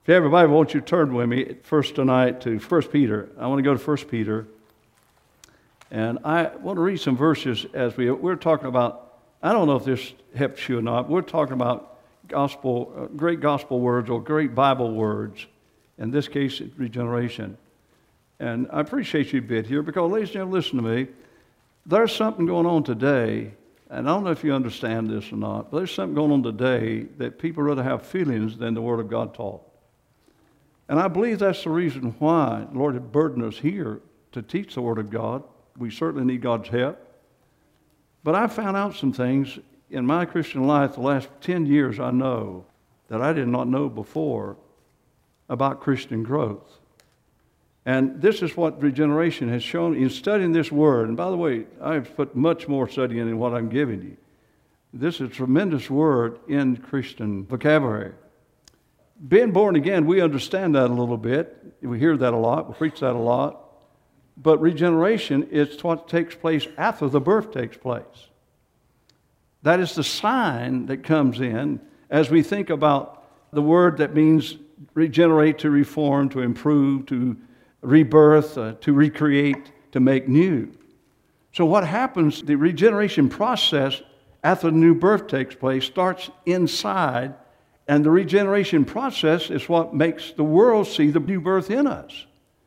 If you have a Bible, won't you turn with me first tonight to 1 Peter. I want to go to 1 Peter. And I want to read some verses as we're talking about, I don't know if this helps you or not, we're talking about gospel, great gospel words or great Bible words. In this case, it's regeneration. And I appreciate you being here because, ladies and gentlemen, listen to me. There's something going on today, and I don't know if you understand this or not, but there's something going on today that people rather have feelings than the Word of God taught. And I believe that's the reason why the Lord had burdened us here to teach the Word of God. We certainly need God's help. But I found out some things in my Christian life the last 10 years I know that I did not know before about Christian growth. And this is what regeneration has shown in studying this Word. And by the way, I've put much more study in what I'm giving you. This is a tremendous word in Christian vocabulary. Being born again, we understand that a little bit. We hear that a lot. We preach that a lot. But regeneration is what takes place after the birth takes place. That is the sign that comes in as we think about the word that means regenerate, to reform, to improve, to rebirth, to recreate, to make new. So what happens, the regeneration process after the new birth takes place starts inside, and the regeneration process is what makes the world see the new birth in us.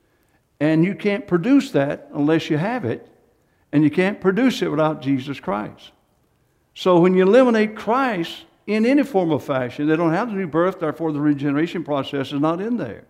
And you can't produce that unless you have it, and you can't produce it without Jesus Christ. So when you eliminate Christ in any form of fashion, they don't have the new birth, therefore the regeneration process is not in there.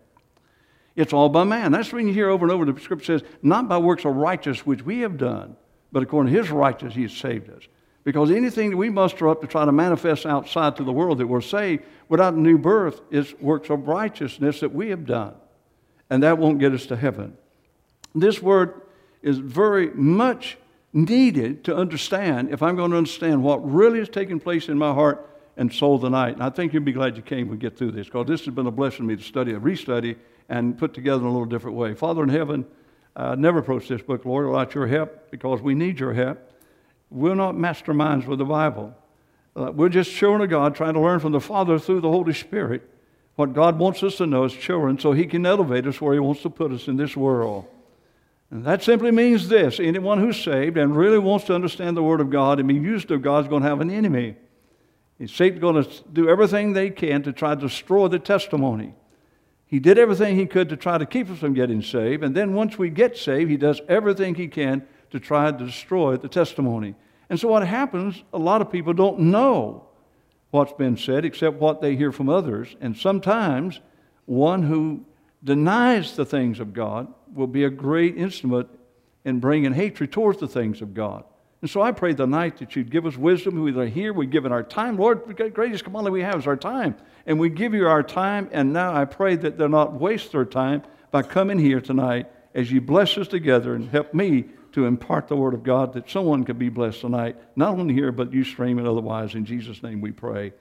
It's all by man. That's when you hear over and over the Scripture says, not by works of righteousness which we have done, but according to His righteousness He has saved us. Because anything that we muster up to try to manifest outside to the world that we're saved without a new birth is works of righteousness that we have done. And that won't get us to heaven. This word is very much needed to understand if I'm going to understand what really is taking place in my heart and soul tonight. And I think you'll be glad you came when we get through this, because this has been a blessing to me to study, restudy, and put together in a little different way. Father in heaven, never approach this book, Lord, without your help, because we need your help. We're not masterminds with the Bible. We're just children of God trying to learn from the Father through the Holy Spirit what God wants us to know as children so He can elevate us where He wants to put us in this world. And that simply means this: anyone who's saved and really wants to understand the Word of God and be used of God is going to have an enemy. Satan's going to do everything they can to try to destroy the testimony. He did everything he could to try to keep us from getting saved, and then once we get saved, he does everything he can to try to destroy the testimony. And so what happens, a lot of people don't know what's been said except what they hear from others, and sometimes one who denies the things of God will be a great instrument in bringing hatred towards the things of God. And so I pray tonight that you'd give us wisdom. We're here, we've given our time. Lord, the greatest commandment we have is our time. And we give you our time, and now I pray that they'll not waste their time by coming here tonight as you bless us together and help me to impart the Word of God, that someone can be blessed tonight, not only here, but you stream it otherwise. In Jesus' name we pray.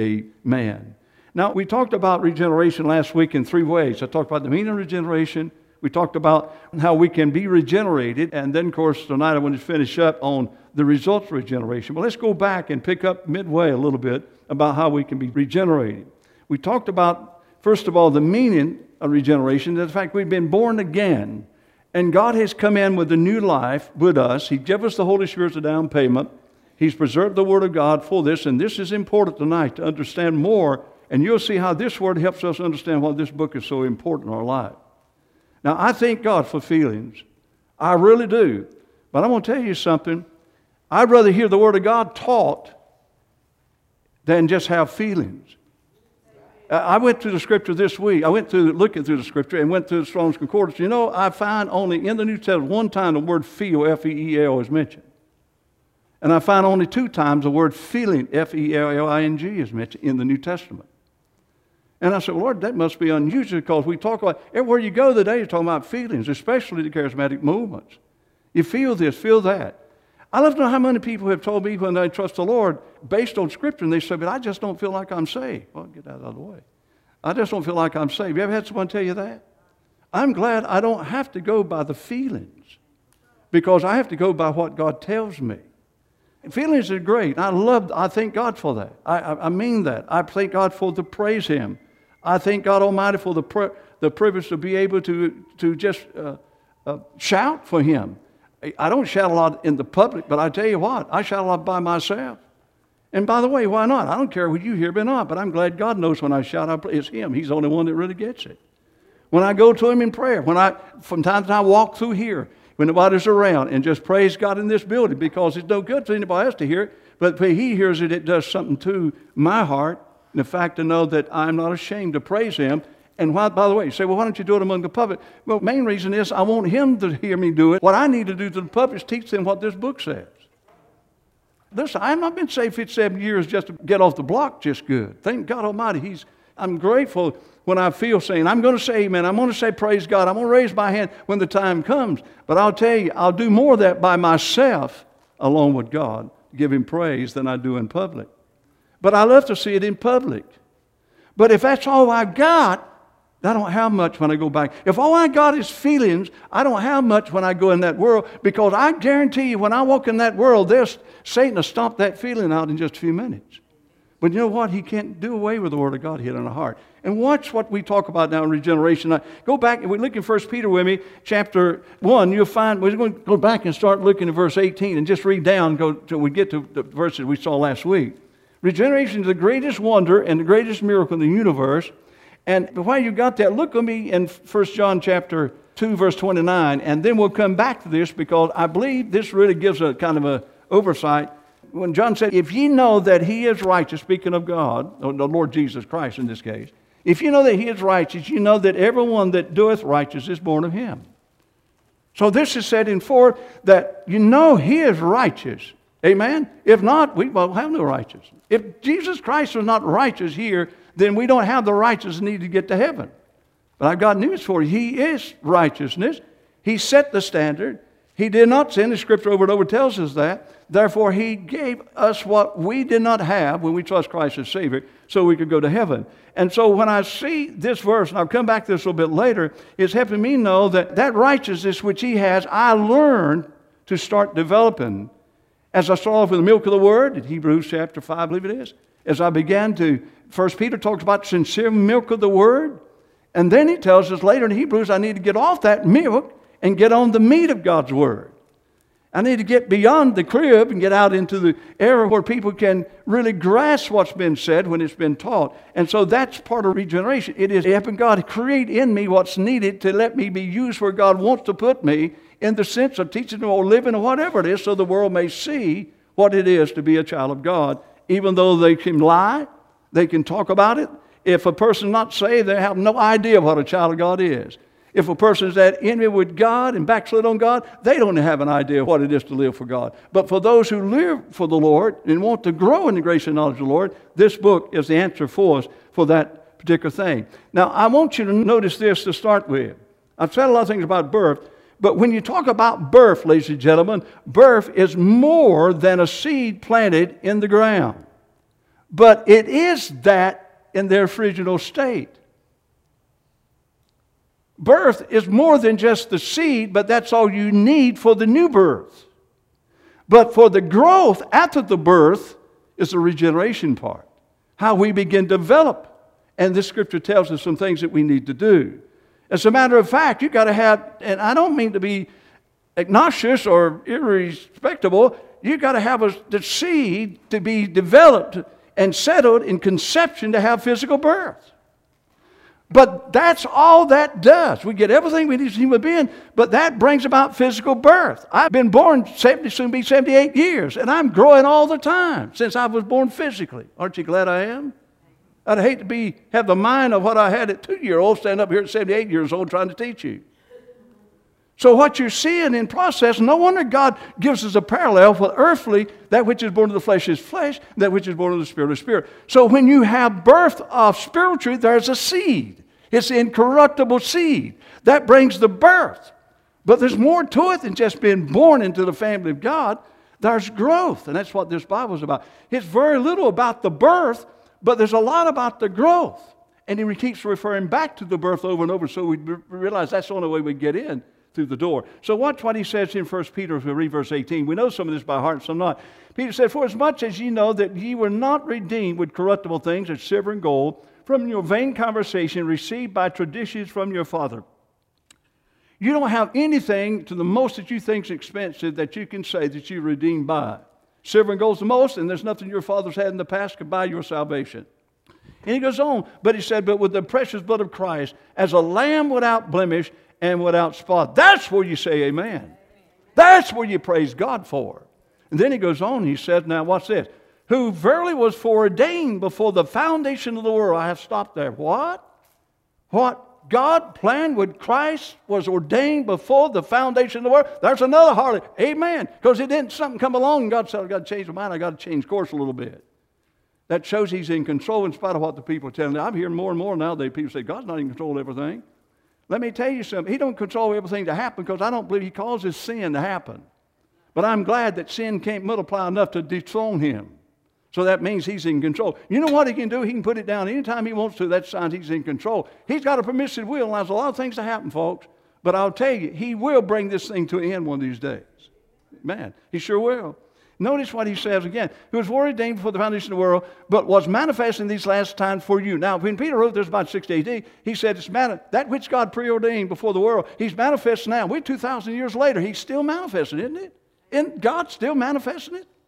Amen. Now, we talked about regeneration last week in three ways. I talked about the meaning of regeneration. We talked about how we can be regenerated. And then, of course, tonight I want to finish up on the results of regeneration. But let's go back and pick up midway a little bit about how we can be regenerated. We talked about, first of all, the meaning of regeneration, the fact we've been born again. And God has come in with a new life with us. He gave us the Holy Spirit as a down payment. He's preserved the Word of God for this. And this is important tonight to understand more. And you'll see how this Word helps us understand why this book is so important in our life. Now, I thank God for feelings. I really do. But I'm going to tell you something. I'd rather hear the Word of God taught than just have feelings. I went through the Scripture this week. I went through looking through the Scripture and went through the Strong's Concordance. You know, I find only in the New Testament one time the word feel, F-E-E-L, is mentioned. And I find only two times the word feeling, F-E-L-L-I-N-G, is mentioned in the New Testament. And I said, Lord, that must be unusual, because we talk about, everywhere you go today, you're talking about feelings, especially the charismatic movements. You feel this, feel that. I love to know how many people have told me when they trust the Lord, based on Scripture, and they say, but I just don't feel like I'm saved. Well, get that out of the way. I just don't feel like I'm saved. You ever had someone tell you that? I'm glad I don't have to go by the feelings, because I have to go by what God tells me. Feelings are great. I thank God for that. I mean that. I thank God for to praise Him. I thank God Almighty for the privilege to be able to just shout for Him. I don't shout a lot in the public, but I tell you what, I shout a lot by myself. And by the way, why not? I don't care whether you hear me or not, but I'm glad God knows when I shout, it's Him. He's the only one that really gets it. When I go to Him in prayer, from time to time walk through here, when nobody's around, and just praise God in this building, because it's no good to anybody else to hear it, but when He hears it, it does something to my heart. And the fact to know that I'm not ashamed to praise Him. And why, by the way, you say, well, why don't you do it among the public? Well, the main reason is I want Him to hear me do it. What I need to do to the public is teach them what this book says. Listen, I've not been saved 57 years just to get off the block just good. Thank God Almighty. I'm grateful when I feel saying, I'm going to say amen. I'm going to say praise God. I'm going to raise my hand when the time comes. But I'll tell you, I'll do more of that by myself along with God, give Him praise, than I do in public. But I love to see it in public. But if that's all I got, I don't have much when I go back. If all I got is feelings, I don't have much when I go in that world, because I guarantee you when I walk in that world, Satan will stomp that feeling out in just a few minutes. But you know what? He can't do away with the Word of God hid in the heart. And watch what we talk about now in regeneration. Go back, and we look in 1 Peter with me, chapter 1. You'll find, we're going to go back and start looking at verse 18 and just read down till we get to the verses we saw last week. Regeneration is the greatest wonder and the greatest miracle in the universe. And while you got that, look with me in 1 John chapter 2, verse 29, and then we'll come back to this, because I believe this really gives a kind of a oversight. When John said, if ye know that He is righteous, speaking of God, or the Lord Jesus Christ in this case, if you know that He is righteous, you know that everyone that doeth righteous is born of Him. So this is setting forth that you know He is righteous. Amen? If not, we won't have no righteousness. If Jesus Christ was not righteous here, then we don't have the righteousness needed to get to heaven. But I've got news for you. He is righteousness. He set the standard. He did not sin. The Scripture over and over tells us that. Therefore, He gave us what we did not have when we trust Christ as Savior, so we could go to heaven. And so when I see this verse, and I'll come back to this a little bit later, it's helping me know that righteousness which He has, I learned to start developing. As I saw with the milk of the Word, in Hebrews chapter 5, I believe it is, as I began to, 1 Peter talks about sincere milk of the Word, and then he tells us later in Hebrews, I need to get off that milk and get on the meat of God's Word. I need to get beyond the crib and get out into the area where people can really grasp what's been said when it's been taught. And so that's part of regeneration. It is helping God create in me what's needed to let me be used where God wants to put me, in the sense of teaching or living or whatever it is, so the world may see what it is to be a child of God. Even though they can lie, they can talk about it. If a person not saved, they have no idea what a child of God is. If a person is that enemy with God and backslid on God, they don't have an idea what it is to live for God. But for those who live for the Lord and want to grow in the grace and knowledge of the Lord, this book is the answer for us for that particular thing. Now, I want you to notice this to start with. I've said a lot of things about birth, but when you talk about birth, ladies and gentlemen, birth is more than a seed planted in the ground. But it is that in their original state. Birth is more than just the seed, but that's all you need for the new birth. But for the growth after the birth is the regeneration part. How we begin to develop. And this Scripture tells us some things that we need to do. As a matter of fact, you've got to have, and I don't mean to be obnoxious or irrespectable, you've got to have the seed to be developed and settled in conception to have physical birth. But that's all that does. We get everything we need as a human being, but that brings about physical birth. I've been born 70, soon be 78 years, and I'm growing all the time since I was born physically. Aren't you glad I am? I'd hate to have the mind of what I had at 2-year-old, stand up here at 78 years old trying to teach you. So what you're seeing in process, no wonder God gives us a parallel for earthly, that which is born of the flesh is flesh, that which is born of the spirit is spirit. So when you have birth of spiritual, there's a seed. It's the incorruptible seed. That brings the birth. But there's more to it than just being born into the family of God. There's growth, and that's what this Bible is about. It's very little about the birth, but there's a lot about the growth. And he keeps referring back to the birth over and over, so we realize that's the only way we get in through the door. So watch what he says in 1 Peter, if we read verse 18. We know some of this by heart and some not. Peter said, for as much as ye know that ye were not redeemed with corruptible things as silver and gold from your vain conversation received by traditions from your father. You don't have anything to the most that you think is expensive that you can say that you're redeemed by. Silver and gold's the most, and there's nothing your fathers had in the past could buy your salvation. And he goes on, but he said, but with the precious blood of Christ, as a lamb without blemish and without spot. That's where you say amen. That's where you praise God for. And then he goes on, he says, now watch this. Who verily was foreordained before the foundation of the world. I have stopped there. What? What God planned with Christ was ordained before the foundation of the world. There's another harlot. Amen. Because it didn't something come along and God said, I've got to change my mind. I've got to change course a little bit. That shows he's in control in spite of what the people are telling me. I'm hearing more and more nowadays people say, God's not in control of everything. Let me tell you something. He don't control everything to happen because I don't believe he causes sin to happen. But I'm glad that sin can't multiply enough to dethrone him. So that means he's in control. You know what he can do? He can put it down anytime he wants to. That signs he's in control. He's got a permissive will. Allows a lot of things to happen, folks. But I'll tell you, he will bring this thing to an end one of these days. Man, he sure will. Notice what he says again. Who was foreordained before the foundation of the world, but was manifest in these last times for you. Now, when Peter wrote this about 60 AD, he said, that which God preordained before the world, he's manifest now. We're 2,000 years later. He's still manifesting, isn't it? Isn't God still manifesting it?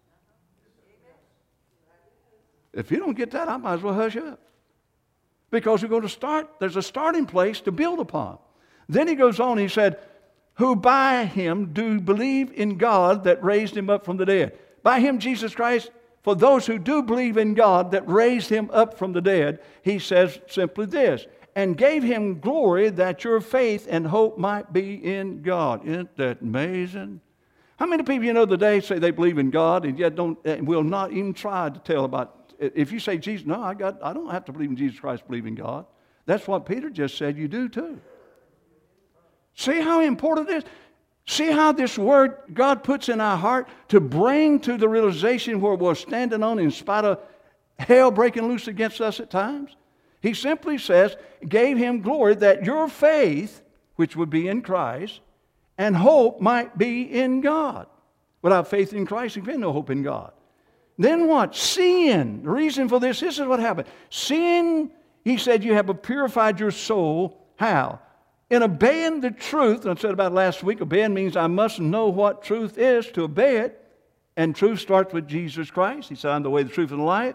If you don't get that, I might as well hush up. Because we're going to start, there's a starting place to build upon. Then he goes on, he said, who by him do believe in God that raised him up from the dead. By him, Jesus Christ, for those who do believe in God that raised him up from the dead, he says simply this, and gave him glory that your faith and hope might be in God. Isn't that amazing? How many people you know today say they believe in God and yet will not even try to tell about, if you say Jesus, no, I don't have to believe in Jesus Christ, believe in God. That's what Peter just said you do too. See how important it is? See how this word God puts in our heart to bring to the realization where we're standing on in spite of hell breaking loose against us at times? He simply says, gave him glory that your faith, which would be in Christ, and hope might be in God. Without faith in Christ, there can be no hope in God. Then what? Sin. The reason for this is what happened. Sin, he said, you have purified your soul. How? In obeying the truth, I said about last week, obeying means I must know what truth is to obey it. And truth starts with Jesus Christ. He said, I'm the way, the truth, and the light.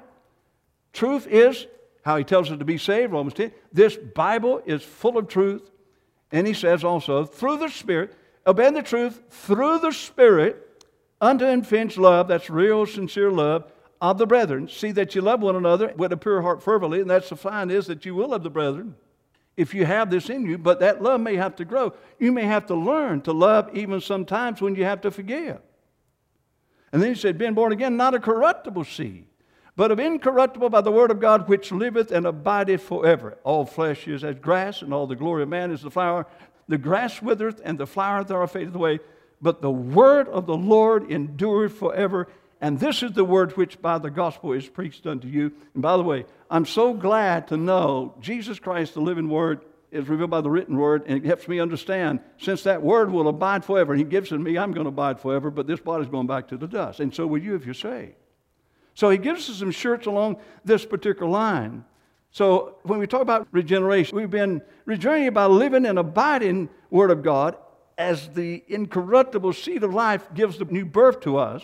Truth is how he tells us to be saved, Romans 10. This Bible is full of truth. And he says also, through the Spirit, obeying the truth through the Spirit unto unfeigned love, that's real, sincere love, of the brethren. See that you love one another with a pure heart fervently, and that's the sign is that you will love the brethren. If you have this in you, but that love may have to grow. You may have to learn to love even sometimes when you have to forgive. And then he said, being born again, not a corruptible seed, but of incorruptible by the word of God, which liveth and abideth forever. All flesh is as grass, and all the glory of man is the flower. The grass withereth, and the flower thereof fadeth away. But the word of the Lord endureth forever. And this is the word which by the gospel is preached unto you. And by the way, I'm so glad to know Jesus Christ, the living word, is revealed by the written word, and it helps me understand, since that word will abide forever, and he gives it to me, I'm going to abide forever, but this body's going back to the dust. And so will you if you're saved. So he gives us some shirts along this particular line. So when we talk about regeneration, we've been regenerated by living and abiding word of God as the incorruptible seed of life gives the new birth to us.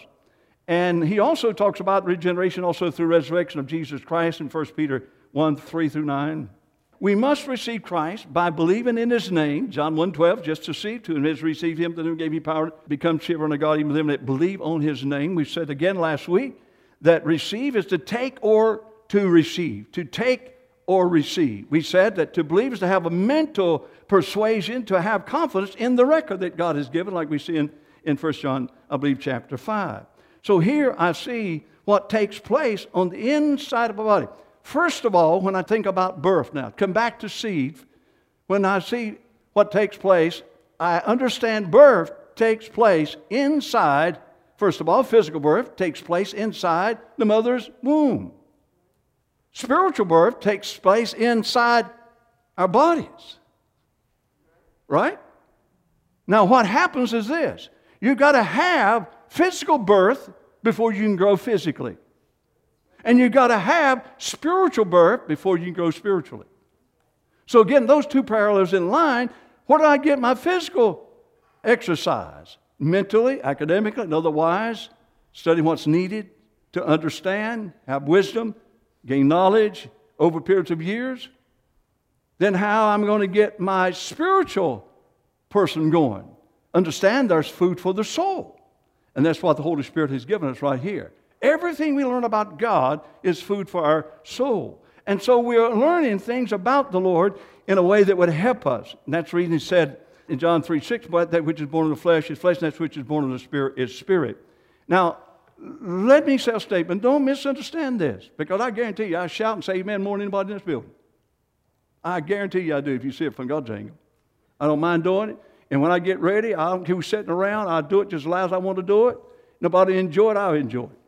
And he also talks about regeneration also through resurrection of Jesus Christ in 1 Peter 1, 3 through 9. We must receive Christ by believing in his name, John 1:12, just to see, to whom has received him, to whom gave he power to become children of God, even them that believe on his name. We said again last week that receive is to take or to receive, to take or receive. We said that to believe is to have a mental persuasion, to have confidence in the record that God has given, like we see in 1 John, I believe, chapter 5. So here I see what takes place on the inside of a body. First of all, when I think about birth now, come back to seed, when I see what takes place, I understand birth takes place inside, first of all, physical birth takes place inside the mother's womb. Spiritual birth takes place inside our bodies. Right? Now what happens is this. You've got to have physical birth before you can grow physically. And you've got to have spiritual birth before you can grow spiritually. So again, those two parallels in line. Where do I get my physical exercise? Mentally, academically, and otherwise, studying what's needed to understand, have wisdom, gain knowledge over periods of years. Then how I'm going to get my spiritual person going. Understand there's food for the soul. And that's what the Holy Spirit has given us right here. Everything we learn about God is food for our soul. And so we are learning things about the Lord in a way that would help us. And that's the reason he said in John 3:6, but that which is born of the flesh is flesh, and that which is born of the Spirit is spirit. Now, let me say a statement. Don't misunderstand this, because I guarantee you I shout and say amen more than anybody in this building. I guarantee you I do if you see it from God's angle. I don't mind doing it. And when I get ready, I don't care who's sitting around. I do it just as loud as I want to do it. Nobody enjoy it, I'll enjoy it.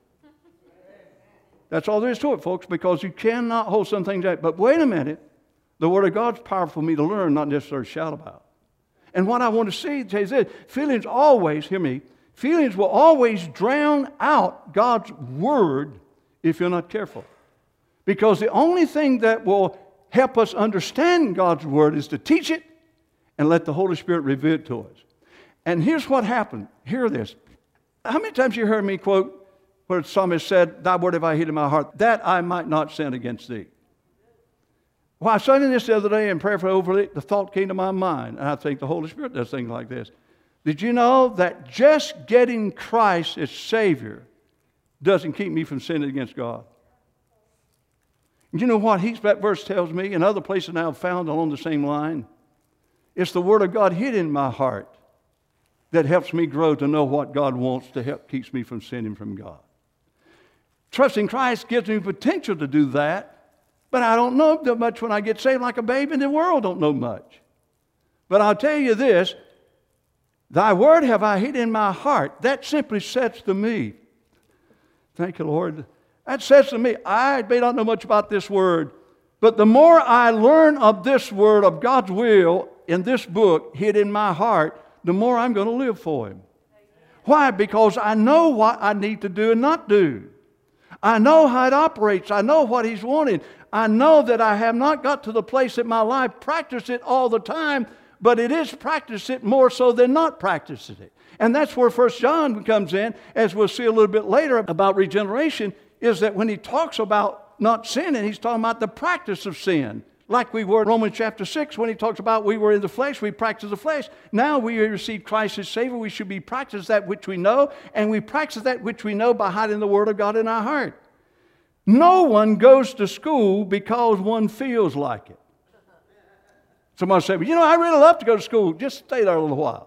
That's all there is to it, folks, because you cannot hold some things out. But wait a minute. The Word of God's powerful for me to learn, not necessarily shout about. And what I want to see is this. Feelings always, hear me, feelings will always drown out God's Word if you're not careful. Because the only thing that will help us understand God's Word is to teach it and let the Holy Spirit reveal it to us. And here's what happened. Hear this. How many times you heard me quote where the psalmist said, "Thy word have I hid in my heart, that I might not sin against thee"? Well, I was studying this the other day and prayerfully over it. The thought came to my mind, and I think the Holy Spirit does things like this. Did you know that just getting Christ as Savior doesn't keep me from sinning against God? You know what that verse tells me, and other places now I've found along the same line? It's the Word of God hid in my heart that helps me grow to know what God wants to help keeps me from sinning from God. Trusting Christ gives me potential to do that, but I don't know that much when I get saved, like a babe in the world don't know much. But I'll tell you this, thy word have I hid in my heart. That simply says to me, thank you, Lord. That says to me, I may not know much about this word, but the more I learn of this word, of God's will in this book hid in my heart, the more I'm going to live for Him. Why? Because I know what I need to do and not do. I know how it operates. I know what He's wanting. I know that I have not got to the place in my life practice it all the time, but it is practice it more so than not practicing it. And that's where 1 John comes in, as we'll see a little bit later about regeneration, is that when he talks about not sinning, he's talking about the practice of sin. Like we were in Romans chapter 6 when he talks about we were in the flesh, we practice the flesh. Now we receive Christ as Savior, we should be practice that which we know, and we practice that which we know by hiding the Word of God in our heart. No one goes to school because one feels like it. Somebody said, "You know, I really love to go to school. Just stay there a little while."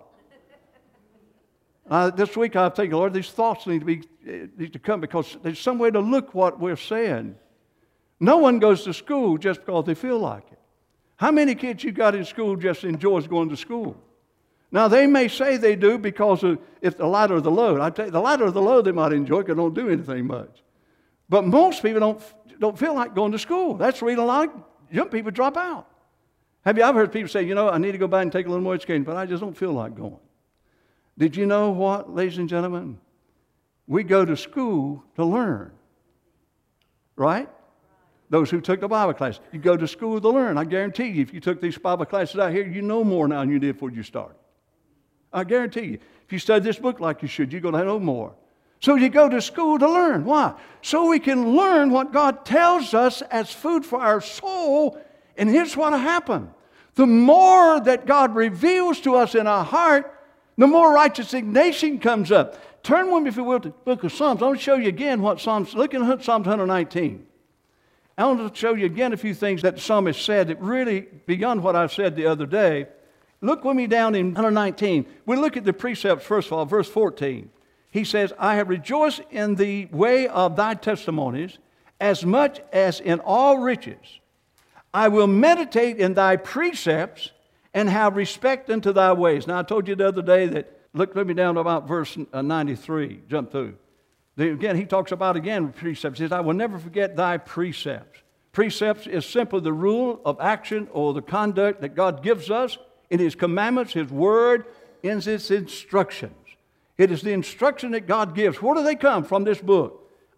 This week I think, Lord, these thoughts need to come because there's some way to look what we're saying. No one goes to school just because they feel like it. How many kids you got in school just enjoys going to school? Now, they may say they do because if the lighter the load. I tell you, the lighter the load they might enjoy because they don't do anything much. But most people don't feel like going to school. That's the reason a lot of young people drop out. Have you ever heard people say, "You know, I need to go back and take a little more education, but I just don't feel like going"? Did you know what, ladies and gentlemen? We go to school to learn. Right? Those who took the Bible class. You go to school to learn. I guarantee you, if you took these Bible classes out here, you know more now than you did before you started. I guarantee you. If you study this book like you should, you're going to know more. So you go to school to learn. Why? So we can learn what God tells us as food for our soul. And here's what happened. The more that God reveals to us in our heart, the more righteous indignation comes up. Turn with me, if you will, to the book of Psalms. I want to show you again what Psalms, look at Psalms 119. I want to show you again a few things that the psalmist said that really, beyond what I said the other day. Look with me down in 119. We look at the precepts, first of all, verse 14. He says, "I have rejoiced in the way of thy testimonies as much as in all riches. I will meditate in thy precepts and have respect unto thy ways." Now, I told you the other day that, look with me down to about verse 93, jump through. Again, he talks about, precepts. He says, "I will never forget thy precepts." Precepts is simply the rule of action or the conduct that God gives us in His commandments, His Word, in His instructions. It is the instruction that God gives. Where do they come from? This book.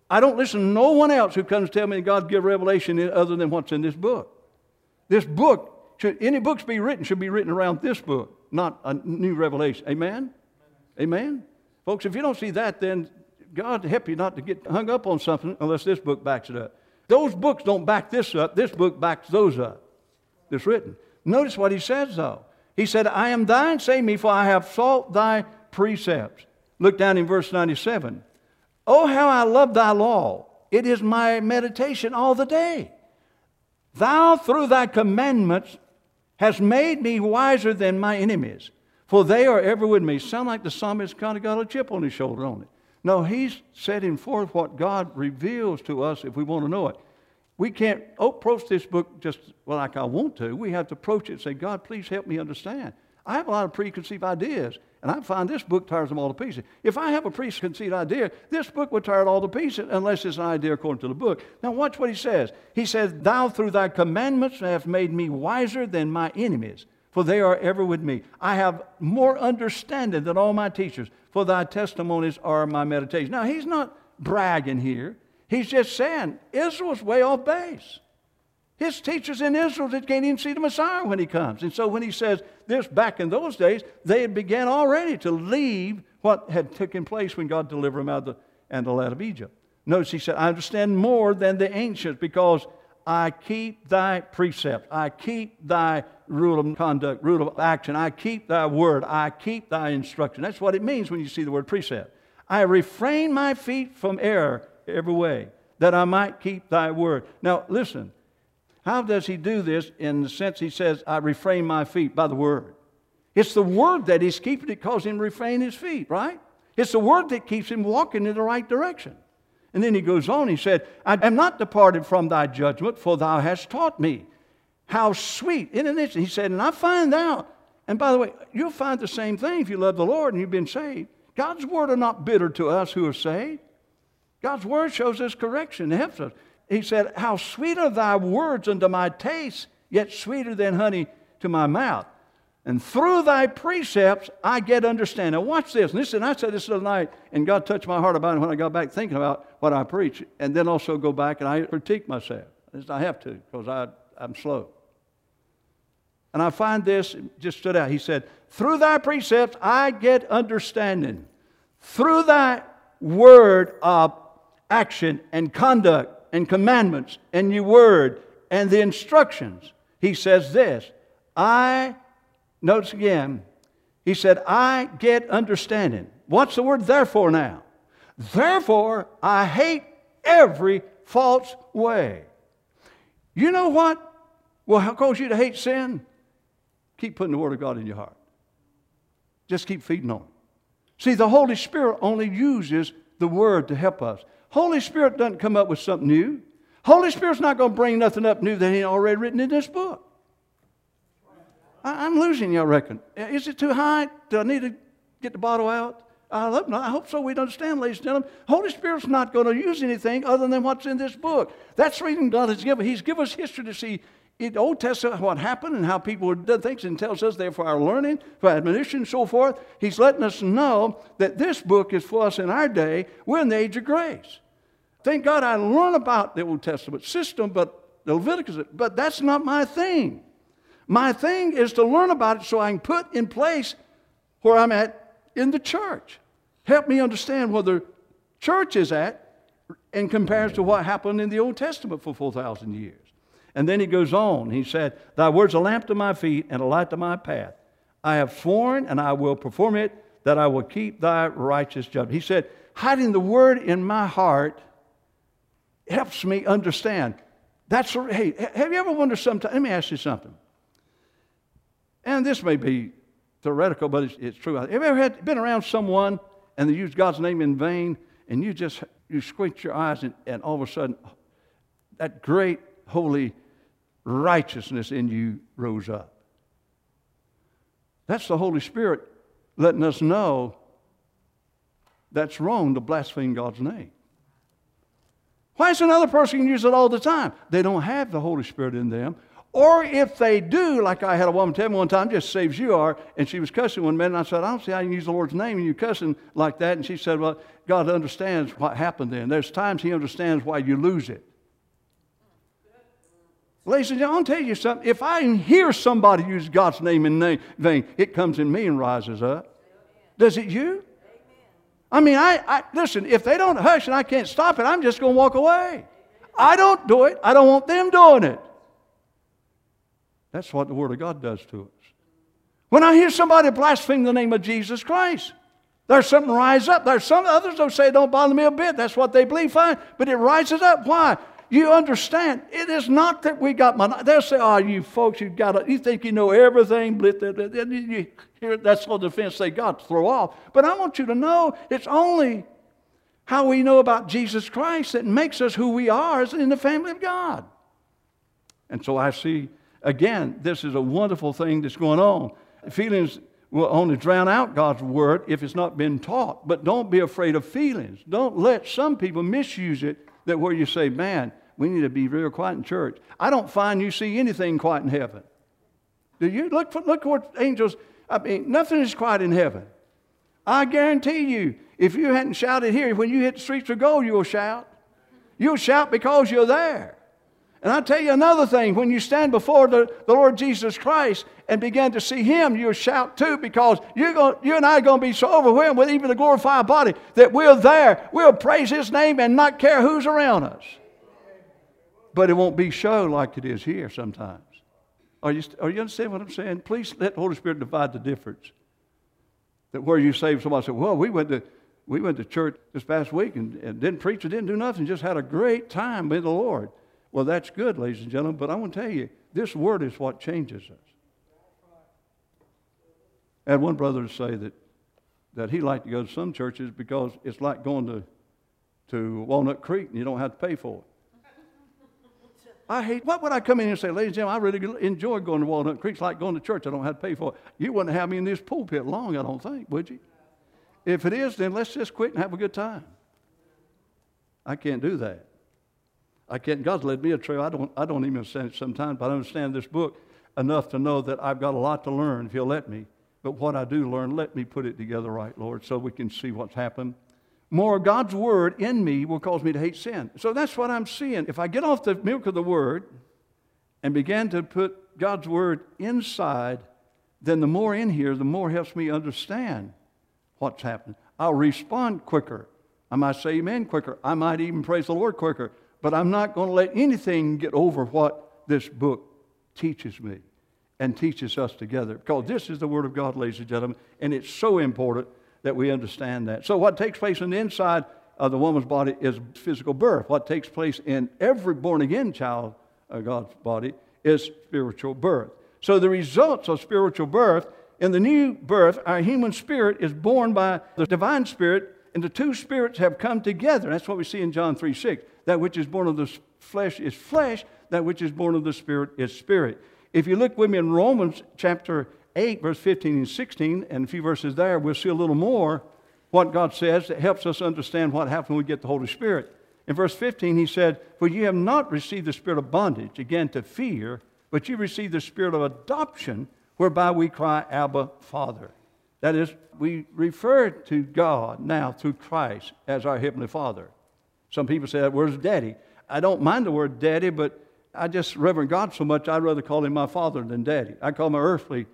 I don't listen to no one else who comes to tell me God give revelation other than what's in this book. This book, any books be written, should be written around this book, not a new revelation. Amen? Amen? Folks, if you don't see that, then God help you not to get hung up on something unless this book backs it up. Those books don't back this up. This book backs those up. It's written. Notice what he says, though. He said, I am thine, save me, for I have sought thy precepts. Look down in verse 97. Oh, how I love thy law. It is my meditation all the day. Thou, through thy commandments, hast made me wiser than my enemies, for they are ever with me. Sound like the psalmist kind of got a chip on his shoulder on it. No, he's setting forth what God reveals to us if we want to know it. We can't approach this book just like I want to. We have to approach it and say, God, please help me understand. I have a lot of preconceived ideas, and I find this book tears them all to pieces. If I have a preconceived idea, this book would tear it all to pieces unless it's an idea according to the book. Now watch what he says. He says, Thou through thy commandments hast made me wiser than my enemies, for they are ever with me. I have more understanding than all my teachers, for thy testimonies are my meditation. Now he's not bragging here. He's just saying Israel's way off base. His teachers in Israel that can't even see the Messiah when he comes. And so when he says this back in those days, they had began already to leave what had taken place when God delivered them out of the land of Egypt. Notice he said, I understand more than the ancients because I keep thy precepts. I keep thy rule of conduct, rule of action. I keep thy word. I keep thy instruction. That's what it means when you see the word precept. I refrain my feet from error every way, that I might keep thy word. Now listen. How does he do this? In the sense he says, I refrain my feet by the word. It's the word that he's keeping that causes him to refrain his feet, right? It's the word that keeps him walking in the right direction. And then he goes on, he said, I am not departed from thy judgment, for thou hast taught me. How sweet. He said, and I find out, and by the way, you'll find the same thing if you love the Lord and you've been saved. God's word are not bitter to us who are saved. God's word shows us correction, it helps us. He said, how sweet are thy words unto my taste, yet sweeter than honey to my mouth. And through thy precepts I get understanding. Now watch this. Listen, I said this the other night, and God touched my heart about it when I got back thinking about what I preach, and then also go back and I critique myself. I have to, because I'm slow. And I find this, it just stood out. He said, through thy precepts I get understanding. Through thy word of action and conduct, and commandments, and your word, and the instructions. He says this, notice again, he said, I get understanding. What's the word therefore now? Therefore, I hate every false way. You know what will cause you to hate sin? Keep putting the word of God in your heart. Just keep feeding on it. See, the Holy Spirit only uses the word to help us. Holy Spirit doesn't come up with something new. Holy Spirit's not going to bring nothing up new that ain't already written in this book. I'm losing you, I reckon. Is it too high? Do I need to get the bottle out? I hope so. We'd understand, ladies and gentlemen. Holy Spirit's not going to use anything other than what's in this book. That's the reason God has given. He's given us history to see in the Old Testament what happened and how people did things, and tells us there for our learning, for admonition, and so forth. He's letting us know that this book is for us in our day. We're in the age of grace. Thank God I learn about the Old Testament system, but the Leviticus, but that's not my thing. My thing is to learn about it so I can put in place where I'm at in the church. Help me understand where the church is at in comparison to what happened in the Old Testament for 4,000 years. And then he goes on. He said, thy word's a lamp to my feet and a light to my path. I have sworn and I will perform it, that I will keep thy righteous judgment. He said, hiding the word in my heart helps me understand. Hey, have you ever wondered sometimes? Let me ask you something. And this may be theoretical, but it's true. Have you ever been around someone and they use God's name in vain, and you squint your eyes and all of a sudden that great holy righteousness in you rose up? That's the Holy Spirit letting us know that's wrong to blaspheme God's name. Why is another person can use it all the time? They don't have the Holy Spirit in them, Or if they do, like I had a woman tell me one time, just saves you are, and she was cussing one minute, and I said, I don't see how you can use the Lord's name and you cussing like that. And she said, well, God understands what happened then. There's times He understands why you lose it. Ladies and gentlemen, I'll tell you something. If I hear somebody use God's name in vain, it comes in me and rises up. Does it you? I mean, listen, if they don't hush and I can't stop it, I'm just going to walk away. I don't do it. I don't want them doing it. That's what the Word of God does to us. When I hear somebody blaspheme the name of Jesus Christ, there's something rise up. There's some others don't say it don't bother me a bit. That's what they believe, fine. But it rises up. Why? You understand, it is not that we got money. They'll say, oh, you folks, you think you know everything. You hear that's the defense they got to throw off. But I want you to know it's only how we know about Jesus Christ that makes us who we are as in the family of God. And so I see, again, this is a wonderful thing that's going on. Feelings will only drown out God's Word if it's not been taught. But don't be afraid of feelings. Don't let some people misuse it. That where you say, man, we need to be real quiet in church. I don't find you see anything quiet in heaven. Do you? Look what angels, I mean, nothing is quiet in heaven. I guarantee you, if you hadn't shouted here, when you hit the streets of gold, you'll shout. You'll shout because you're there. And I'll tell you another thing. When you stand before the Lord Jesus Christ and begin to see Him, you'll shout too, because you and I are going to be so overwhelmed with even a glorified body that we're there. We'll praise His name and not care who's around us. But it won't be show like it is here sometimes. Are you understand what I'm saying? Please let the Holy Spirit divide the difference. That where you say, somebody said, well, we went to church this past week and didn't preach or didn't do nothing, just had a great time with the Lord. Well, that's good, ladies and gentlemen, but I want to tell you, this Word is what changes us. I had one brother say that he liked to go to some churches because it's like going to Walnut Creek and you don't have to pay for it. What would I come in and say, ladies and gentlemen, I really enjoy going to Walnut Creek. It's like going to church. I don't have to pay for it. You wouldn't have me in this pulpit long, I don't think, would you? If it is, then let's just quit and have a good time. I can't do that. I can't. God's led me a trail. I don't even understand it sometimes, but I understand this book enough to know that I've got a lot to learn if He'll let me. But what I do learn, let me put it together right, Lord, so we can see what's happened. More of God's Word in me will cause me to hate sin. So that's what I'm seeing. If I get off the milk of the Word and begin to put God's Word inside, then the more in here, the more helps me understand what's happening. I'll respond quicker. I might say amen quicker. I might even praise the Lord quicker. But I'm not going to let anything get over what this book teaches me and teaches us together. Because this is the Word of God, ladies and gentlemen, and it's so important that we understand that. So what takes place on the inside of the woman's body is physical birth. What takes place in every born-again child of God's body is spiritual birth. So the results of spiritual birth, in the new birth, our human spirit is born by the divine spirit, and the two spirits have come together. That's what we see in John 3:6. That which is born of the flesh is flesh. That which is born of the Spirit is spirit. If you look with me in Romans chapter 8, verse 15 and 16, and a few verses there, we'll see a little more what God says that helps us understand what happens when we get the Holy Spirit. In verse 15, He said, for you have not received the spirit of bondage, again to fear, but you received the spirit of adoption, whereby we cry, Abba, Father. That is, we refer to God now through Christ as our Heavenly Father. Some people say that word's daddy. I don't mind the word daddy, but I just reverend God so much, I'd rather call Him my father than daddy. I call my earthly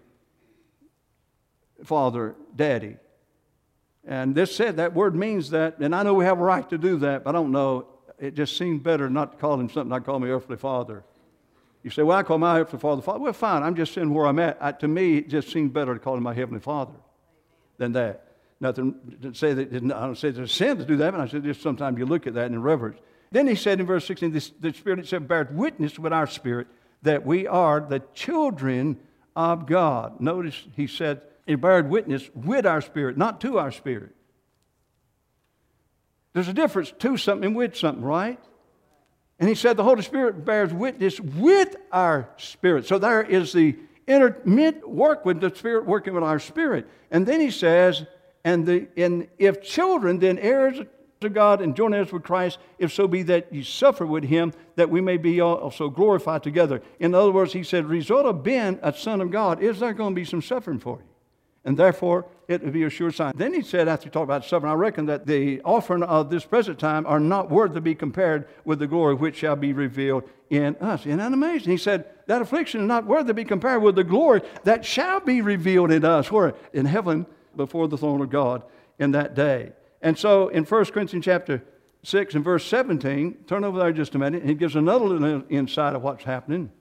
father daddy. And this said, that word means that, and I know we have a right to do that, but I don't know. It just seems better not to call Him something I call my earthly father. You say, well, I call my earthly father Father. Well, fine, I'm just saying where I'm at. To me, it just seems better to call Him my Heavenly Father than that. Nothing to say that, I don't say there's a sin to do that, but I said just sometimes you look at that in reverence. Then He said in verse 16, the Spirit itself bears witness with our spirit that we are the children of God. Notice He said He bears witness with our spirit, not to our spirit. There's a difference to something and with something, right? And He said the Holy Spirit bears witness with our spirit. So there is the intermittent work with the Spirit working with our spirit. And then He says, and if children, then heirs of God and joint heirs with Christ, if so be that ye suffer with him, that we may be also glorified together. In other words, he said, result of being a son of God is there going to be some suffering for you. And therefore, it will be a sure sign. Then he said, after he talked about suffering, I reckon that the offering of this present time are not worth to be compared with the glory which shall be revealed in us. Isn't that amazing? He said, that affliction is not worth to be compared with the glory that shall be revealed in us. Where? In heaven, before the throne of God in that day. And so in 1 Corinthians chapter 6 and verse 17, turn over there just a minute, and he gives another little insight of what's happening.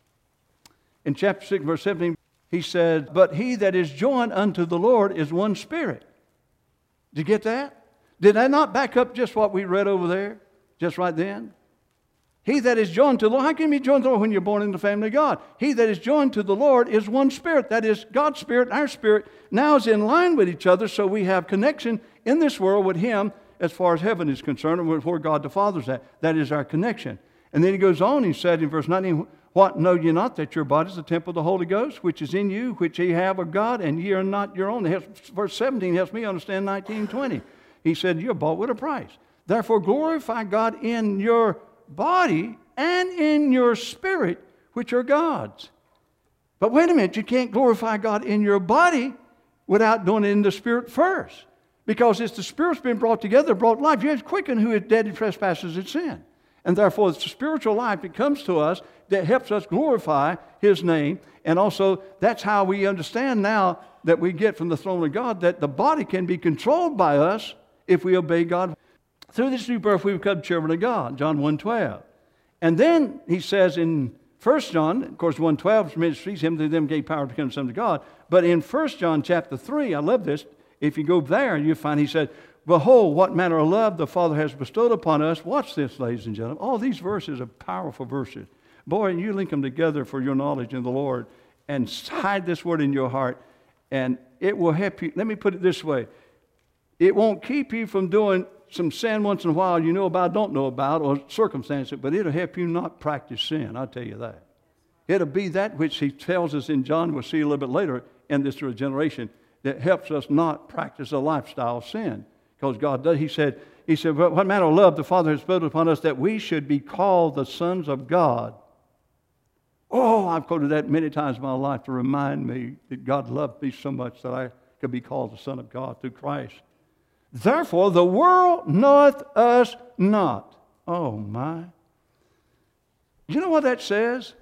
In chapter 6, verse 17, he said, but he that is joined unto the Lord is one spirit. Did you get that? Did that not back up just what we read over there, just right then? He that is joined to the Lord, how can you be joined to the Lord when you're born in the family of God? He that is joined to the Lord is one spirit. That is, God's spirit and our spirit now is in line with each other, so we have connection in this world with him as far as heaven is concerned, and with where God the Father's at. That is our connection. And then he goes on, he said in verse 19, what, know ye not that your body is the temple of the Holy Ghost, which is in you, which ye have of God, and ye are not your own? Verse 17 helps me understand 19 and 20. He said, you're bought with a price. Therefore glorify God in your body and in your spirit, which are God's. But wait a minute, you can't glorify God in your body without doing it in the spirit first. Because it's the spirit's been brought together, brought life. You have quickened who is dead in trespasses and sin. And therefore, it's the spiritual life that comes to us that helps us glorify his name. And also, that's how we understand now that we get from the throne of God that the body can be controlled by us if we obey God. Through this new birth, we become children of God, John 1:12. And then he says in 1 John, of course, 1:12 ministries, him to them gave power to become sons of God. But in 1 John chapter 3, I love this. If you go there, you find he said, behold, what manner of love the Father has bestowed upon us. Watch this, ladies and gentlemen. All these verses are powerful verses. Boy, you link them together for your knowledge in the Lord and hide this word in your heart, and it will help you. Let me put it this way. It won't keep you from doing some sin once in a while you know about, don't know about, or circumstances, but it'll help you not practice sin, I'll tell you that. It'll be that which he tells us in John, we'll see a little bit later in this regeneration, that helps us not practice a lifestyle of sin. Because God does, he said, what manner of love the Father has bestowed upon us that we should be called the sons of God. Oh, I've quoted that many times in my life to remind me that God loved me so much that I could be called the Son of God through Christ. Therefore, the world knoweth us not. Oh, my. You know what that says?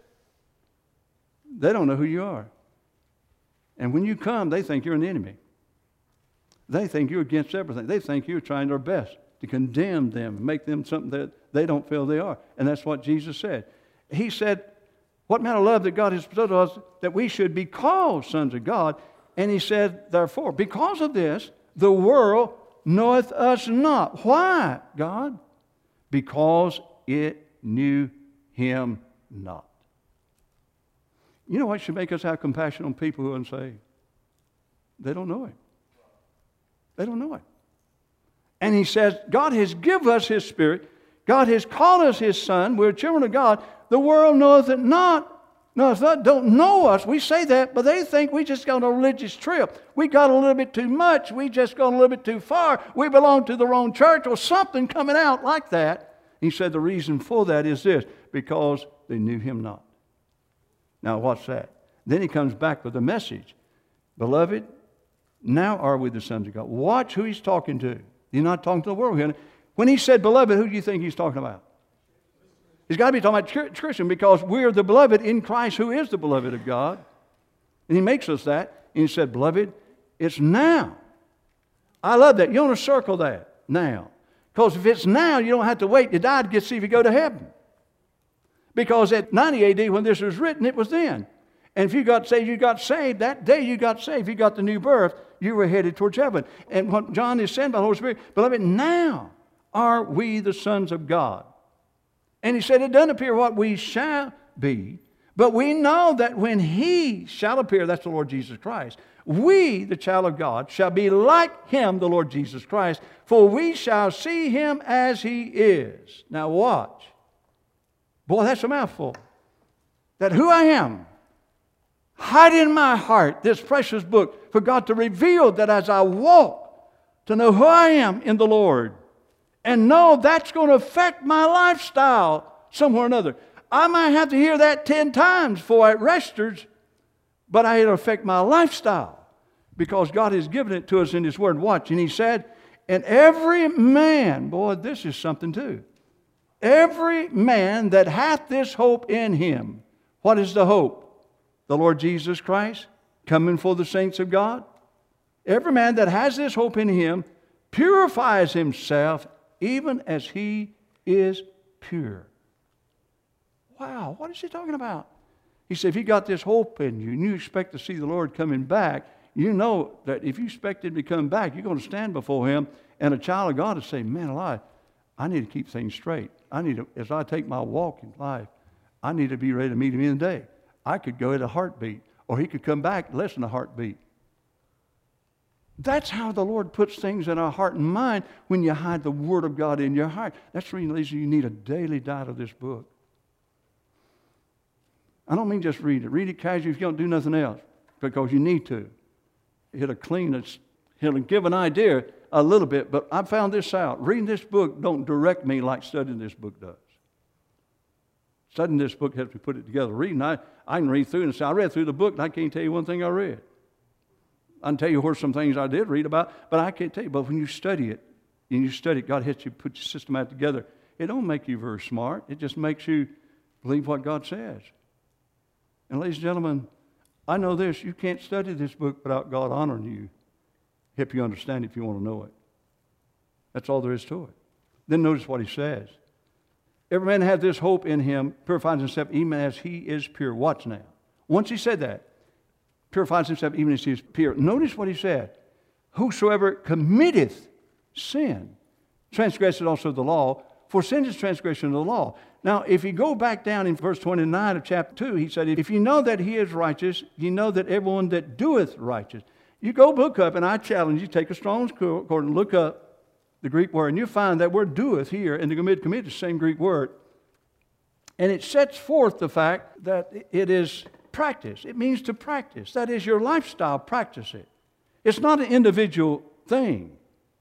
They don't know who you are. And when you come, they think you're an enemy. They think you're against everything. They think you're trying their best to condemn them, make them something that they don't feel they are. And that's what Jesus said. He said, what manner of love that God has bestowed on us, that we should be called sons of God. And he said, therefore, because of this, the world knoweth us not. Why, God? Because it knew him not. You know what should make us have compassion on people who are unsaved? They don't know him. They don't know him. And he says, God has given us his Spirit. God has called us his Son. We're children of God. The world knoweth it not. No, it's not, don't know us. We say that, but they think we just got on a religious trip. We got a little bit too much. We just gone a little bit too far. We belong to the wrong church or something coming out like that. He said the reason for that is this, because they knew him not. Now, what's that? Then he comes back with a message. Beloved, now are we the sons of God. Watch who he's talking to. He's not talking to the world here. When he said beloved, who do you think he's talking about? He's got to be talking about Christian, because we're the beloved in Christ, who is the beloved of God. And he makes us that. And he said, beloved, it's now. I love that. You want to circle that, now. Because if it's now, you don't have to wait to die to get to see if you go to heaven. Because at 90 AD, when this was written, it was then. And if you got saved, you got saved. That day you got saved, you got the new birth, you were headed towards heaven. And what John is saying by the Holy Spirit, beloved, now are we the sons of God. And he said, it doesn't appear what we shall be, but we know that when he shall appear, that's the Lord Jesus Christ, we, the child of God, shall be like him, the Lord Jesus Christ, for we shall see him as he is. Now watch. Boy, that's a mouthful. That who I am, hide in my heart this precious book for God to reveal that as I walk, to know who I am in the Lord. and know that's going to affect my lifestyle somewhere or another. I might have to hear that 10 times before it registers, but it'll affect my lifestyle because God has given it to us in His Word. Watch, and He said, and every man, boy, this is something too. Every man that hath this hope in him. What is the hope? The Lord Jesus Christ coming for the saints of God. Every man that has this hope in him purifies himself even as he is pure. Wow, what is he talking about? He said, if you got this hope in you and you expect to see the Lord coming back, you know that if you expect Him to come back, you're going to stand before Him, and a child of God will say, man alive, I need to keep things straight. As I take my walk in life, I need to be ready to meet Him in the day. I could go at a heartbeat, or He could come back less than a heartbeat. That's how the Lord puts things in our heart and mind when you hide the Word of God in your heart. That's the reason you need a daily diet of this book. I don't mean just read it. Read it casually if you don't do nothing else, because you need to. It'll clean it. It'll give an idea a little bit, but I found this out. Reading this book don't direct me like studying this book does. Studying this book helps me put it together. Reading, I can read through and say, I read through the book and I can't tell you one thing I read. I can tell you where some things I did read about, but I can't tell you. But when you study it, God helps you put your systematic together. It don't make you very smart. It just makes you believe what God says. And ladies and gentlemen, I know this. You can't study this book without God honoring you. Help you understand it if you want to know it. That's all there is to it. Then notice what He says. Every man hath this hope in him, purifies himself even as he is pure. Watch now. Once He said that, purifies himself even as he is pure. Notice what He said. Whosoever committeth sin, transgresseth also the law, for sin is transgression of the law. Now, if you go back down in verse 29 of chapter 2, he said, if you know that He is righteous, you know that everyone that doeth righteous. You go look up, and I challenge you, take a Strong's Concordance and look up the Greek word, and you'll find that word doeth here, and the commit is the same Greek word. And it sets forth the fact that it is practice. It means to practice. That is your lifestyle, practice it. It's not an individual thing.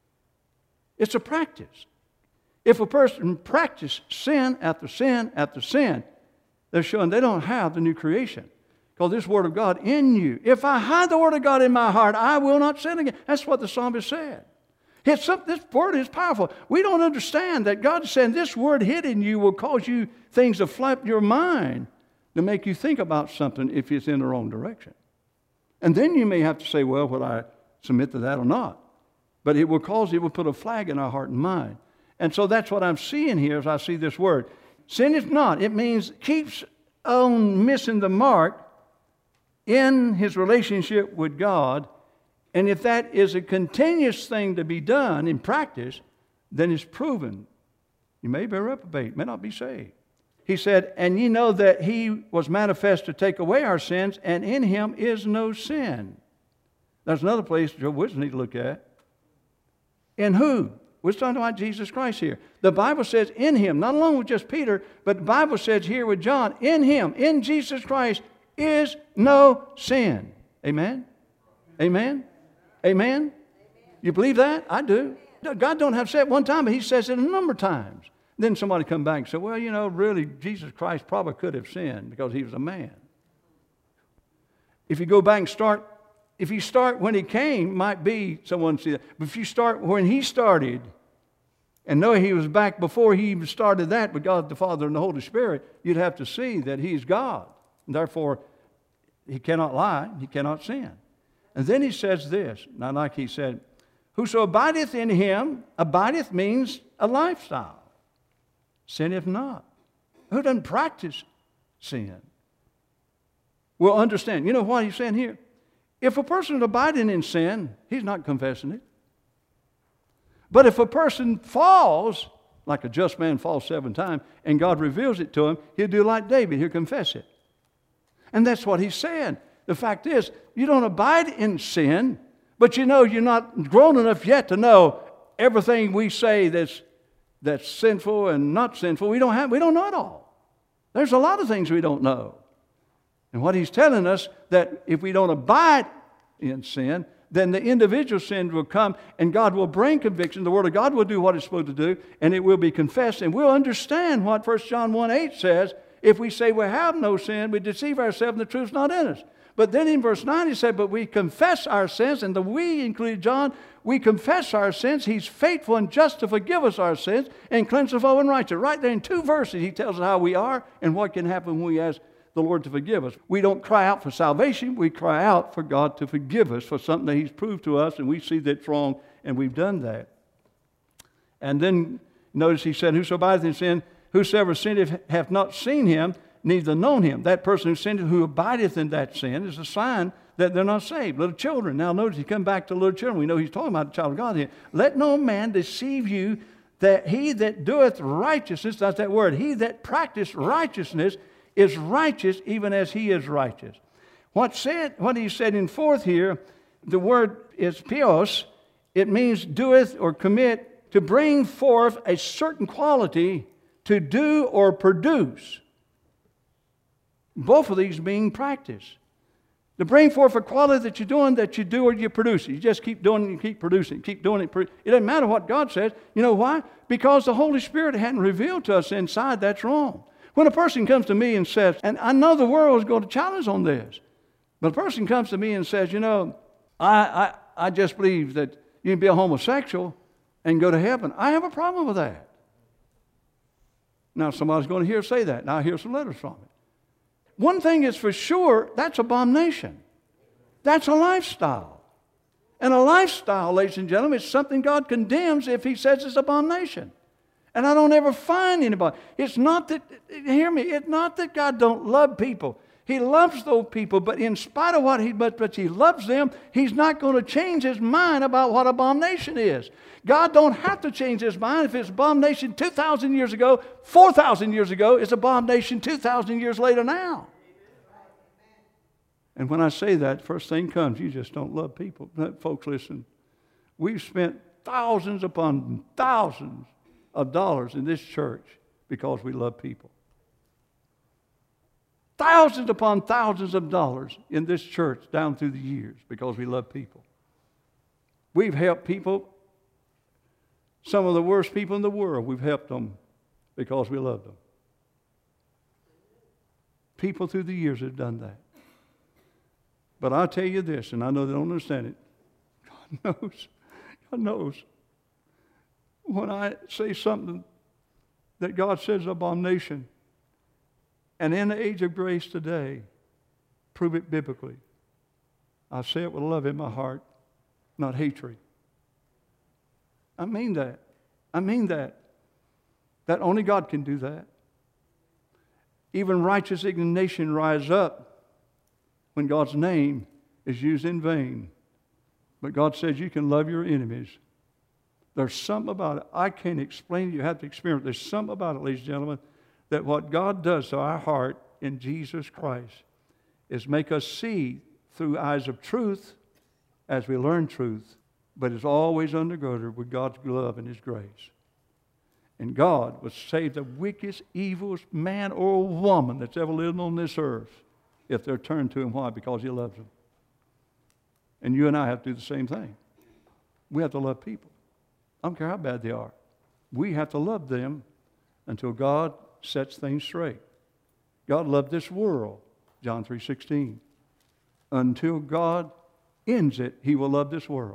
It's a practice. If a person practices sin after sin after sin, they're showing they don't have the new creation. Because this Word of God in you. If I hide the Word of God in my heart, I will not sin again. That's what the psalmist said. This Word is powerful. We don't understand that God is saying this Word hid in you will cause you things to flap your mind to make you think about something if it's in the wrong direction. And then you may have to say, well, will I submit to that or not? But it will put a flag in our heart and mind. And so that's what I'm seeing here as I see this word. Sin is not. It means keeps on missing the mark in his relationship with God. And if that is a continuous thing to be done in practice, then it's proven. You may be reprobate, may not be saved. He said, and ye know that He was manifest to take away our sins, and in Him is no sin. There's another place Joe Woods need to look at. In who? We're talking about Jesus Christ here. The Bible says in Him, not alone with just Peter, but the Bible says here with John, in Him, in Jesus Christ, is no sin. Amen? Amen? Amen? You believe that? I do. God don't have to say it one time, but He says it a number of times. Then somebody come back and say, well, you know, really, Jesus Christ probably could have sinned because He was a man. If you go back and start, if you start when He came, might be someone see that. But if you start when He started and know He was back before He even started that with God the Father and the Holy Spirit, you'd have to see that He's God. And therefore, He cannot lie, He cannot sin. And then He says this, not like He said, whoso abideth in Him, abideth means a lifestyle. Sinneth not. Who doesn't practice sin will understand. You know what He's saying here? If a person is abiding in sin, he's not confessing it. But if a person falls, like a just man falls 7 times, and God reveals it to him, he'll do like David, he'll confess it. And that's what He's saying. The fact is, you don't abide in sin, but you know you're not grown enough yet to know everything we say that's sinful and not sinful. We don't know it all. There's a lot of things we don't know. And what He's telling us, that if we don't abide in sin, then the individual sin will come and God will bring conviction. The Word of God will do what it's supposed to do, and it will be confessed. And we'll understand what 1 John 1:8 says. If we say we have no sin, we deceive ourselves and the truth's not in us. But then in verse 9 he said, but we confess our sins, and the we included John. We confess our sins. He's faithful and just to forgive us our sins and cleanse us of all unrighteousness. Right there in 2 verses he tells us how we are and what can happen when we ask the Lord to forgive us. We don't cry out for salvation. We cry out for God to forgive us for something that He's proved to us, and we see that's wrong, and we've done that. And then notice he said, whoso abideth in sin, whosoever sinneth hath not seen Him, neither known Him. That person who sinneth, who abideth in that sin, is a sign that they're not saved. Little children. Now notice he come back to little children. We know he's talking about the child of God here. Let no man deceive you, that he that doeth righteousness, that's that word, he that practiceth righteousness is righteous even as he is righteous. What he said in 4th here, the word is pios. It means doeth or commit, to bring forth a certain quality, to do or produce. Both of these mean practice. To bring forth a quality that you're doing, that you do or you produce it. You just keep doing it, you keep producing it, keep doing it. It doesn't matter what God says. You know why? Because the Holy Spirit hadn't revealed to us inside that's wrong. When a person comes to me and says, and I know the world is going to challenge on this, but a person comes to me and says, you know, I just believe that you can be a homosexual and go to heaven. I have a problem with that. Now somebody's going to hear say that. Now I hear some letters from it. One thing is for sure, that's abomination. That's a lifestyle. And a lifestyle, ladies and gentlemen, is something God condemns if He says it's abomination. And I don't ever find anybody. It's not that, hear me, it's not that God don't love people. He loves those people, but in spite of what but He loves them, He's not going to change His mind about what abomination is. God don't have to change His mind. If it's abomination 2,000 years ago, 4,000 years ago, it's abomination 2,000 years later now. And when I say that, first thing comes, you just don't love people. Folks, listen, we've spent thousands upon thousands of dollars in this church because we love people. Thousands upon thousands of dollars in this church down through the years because we love people. We've helped people, some of the worst people in the world, we've helped them because we love them. People through the years have done that. But I'll tell you this, and I know they don't understand it. God knows. When I say something that God says is abomination, and in the age of grace today, prove it biblically. I say it with love in my heart, not hatred. I mean that. I mean that. That only God can do that. Even righteous indignation rise up when God's name is used in vain. But God says you can love your enemies. There's something about it. I can't explain it. You have to experience it. There's something about it, ladies and gentlemen, that what God does to our heart in Jesus Christ is make us see through eyes of truth as we learn truth, but it's always undergirded with God's love and His grace. And God will save the wickedest, evilest man or woman that's ever lived on this earth if they're turned to Him. Why? Because He loves them. And you and I have to do the same thing. We have to love people. I don't care how bad they are. We have to love them until God sets things straight. God loved this world, John 3:16. Until God ends it, He will love this world.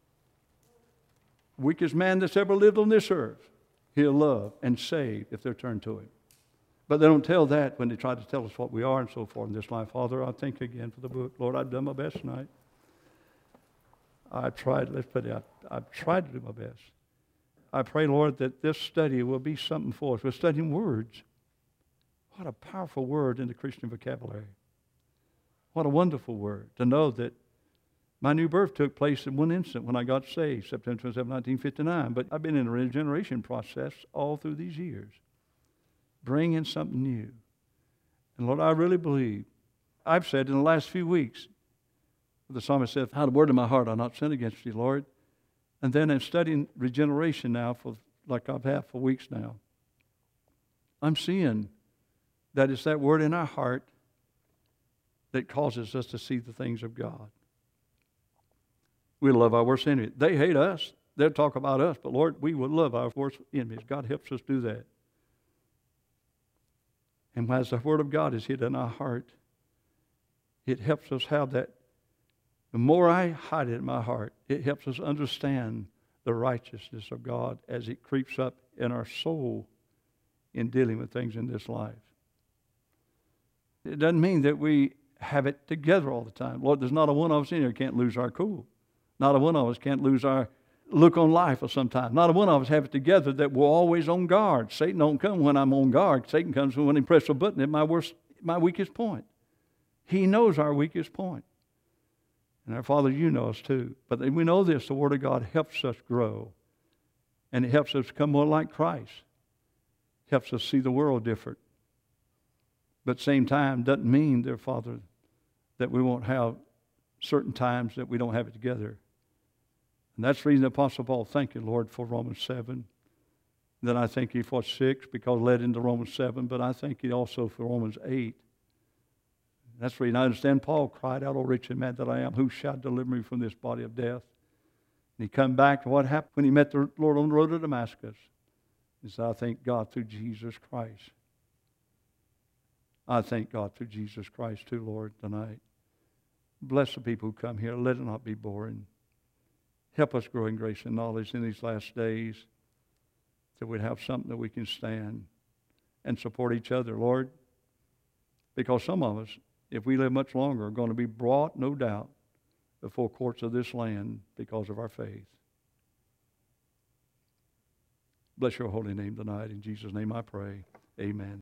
Weakest man that's ever lived on this earth, He'll love and save if they're turned to Him. But they don't tell that when they try to tell us what we are and so forth in this life. Father, I thank you again for the book. Lord, I've done my best tonight. I've tried to do my best. I pray, Lord, that this study will be something for us. We're studying words. What a powerful word in the Christian vocabulary. What a wonderful word to know that my new birth took place in one instant when I got saved, September 27, 1959. But I've been in a regeneration process all through these years, bringing something new. And Lord, I really believe, I've said in the last few weeks, the psalmist said, "Hide the word in my heart, I'll not sin against you, Lord." And then in studying regeneration now, for like I've had for weeks now, I'm seeing that it's that word in our heart that causes us to see the things of God. We love our worst enemy. They hate us. They'll talk about us. But Lord, we will love our worst enemies. God helps us do that. And as the Word of God is hid in our heart, it helps us have that. The more I hide it in my heart, it helps us understand the righteousness of God as it creeps up in our soul in dealing with things in this life. It doesn't mean that we have it together all the time. Lord, there's not a one of us in here who can't lose our cool. Not a one of us can't lose our look on life or sometimes. Not a one of us have it together that we're always on guard. Satan don't come when I'm on guard. Satan comes when I press a button at my weakest point. He knows our weakest point. And our Father, you know us too. But we know this, the Word of God helps us grow. And it helps us become more like Christ. Helps us see the world different. But at the same time, doesn't mean, dear Father, that we won't have certain times that we don't have it together. And that's the reason the Apostle Paul, thank you, Lord, for Romans 7. Then I thank you for 6 because it led into Romans 7, but I thank you also for Romans 8. That's the reason I understand Paul cried out, "O wretched man that I am, who shall deliver me from this body of death?" And he come back to what happened when he met the Lord on the road to Damascus. He said, I thank God through Jesus Christ. I thank God through Jesus Christ too, Lord, tonight. Bless the people who come here. Let it not be boring. Help us grow in grace and knowledge in these last days, that we'd have something that we can stand and support each other, Lord. Because some of us, if we live much longer, are going to be brought, no doubt, before courts of this land because of our faith. Bless your holy name tonight. In Jesus' name I pray. Amen.